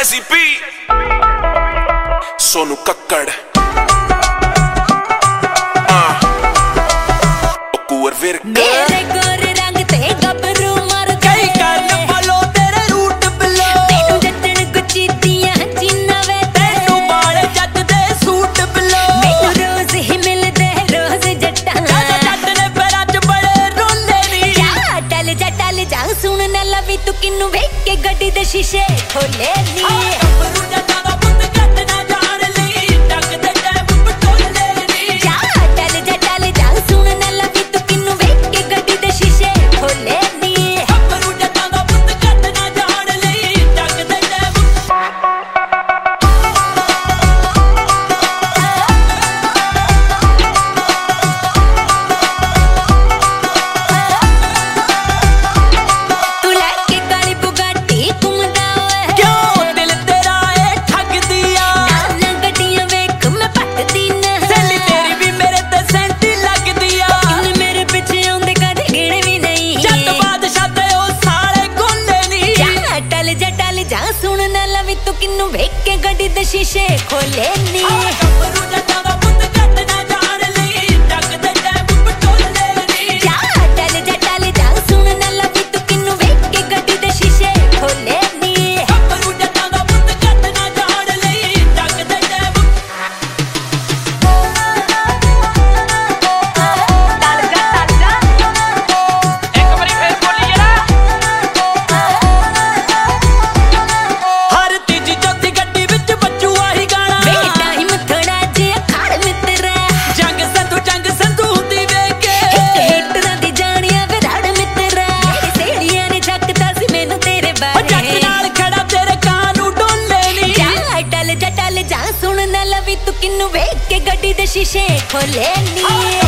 Jazzy B, Sonu Kakkad, Kuwar Virka. मेरे गोरे रंग ते गबरू मर गए करन वालो तेरे रूट बिलो तेनू जट्टन गुच्ची दियां जीना वे तेनू बाल जट दे सूट बिलो मैनू रोज ही मिलदे रोज जट्टां जादा जट ने पैरां च बड़े रोंदे नी जा टल जा सुन ना लवी तू किन्नू वेख के गड्डी दे शीशे खोले नी गबरू जट्टां दा पुੱਤ घट ना जान ली टक दे टैप पटोले नी टल जा सुन ना लवी तू किन्नू वेख के गड्डी दे शीशे खोले नी गबरू जट्टां दा पुੱਤ घट ना जान ली टक दे टैप तू लैके काली बुगाटी घुमदा ओए क्यों दिल तेरा ए ठग दिया ना गड्डियां वेख मैं पटदी ना सहेली तेरी भी मेरे ते सेंटी लग दिया किन्ने मेरे पिछे आउंदे कदे गिणे भी नहीं जट बादशाह ते ओ साले गोले नी टल जा सुन ना लवी तू किन्नू वेख के गड्डी दे शीशे खोले नी गबरू जट्टां दा पुੱਤ घट ना जान ली टक दे टैप पटोले नी टल जा सुन ना लवी तू किन्नू वेख के गड्डी दे शीशे खोले नी गबरू जट्टां दा पुੱਤ घट ना जान ली टक दे टैप ਇੱਕ ਵਾਰੀ ਫੇਰ ਬੋਲੀ ਜਰਾ ਹਰ ਤੀਜੀ ਚੌਥੀ ਗੱਡੀ ਵਿੱਚ ਬੱਜੂ ਆਹੀ ਗਾਣਾ ਵੇ ਟਾਈਮ ਥੋੜਾ ਜਿਹਾ ਖੜ ਮਿੱਤਰਾ ਜੰਗ ਸੰਧੂ ਦੀ ਵੇਖ ਕੇ ਹੀਟਰਾਂ ਦੀ ਜਾਣੀਆਂ ਵੇ ਰੜ ਮਿੱਤਰਾ ਸੇੜੀਆਂ ਨੇ ਝੱਕਦਾ ਸੀ ਮੈਨੂੰ ਤੇਰੇ ਉਹ ਬਾਰੇ ਜੱਟ ਨਾਲ ਖੜਾ ਤੇਰੇ ਕਾਂ ਨੂੰ ਡੋਲੇ ਨੀ ਟਲ ਜਾ ਸੁਣ ਨਾ ਲਵੀ ਤੂੰ ਕਿੰਨੂ ਵੇਖ ਕੇ ਗੱਡੀ ਦੇ ਸ਼ੀਸ਼ੇ ਖੋਲੇ ਨੀ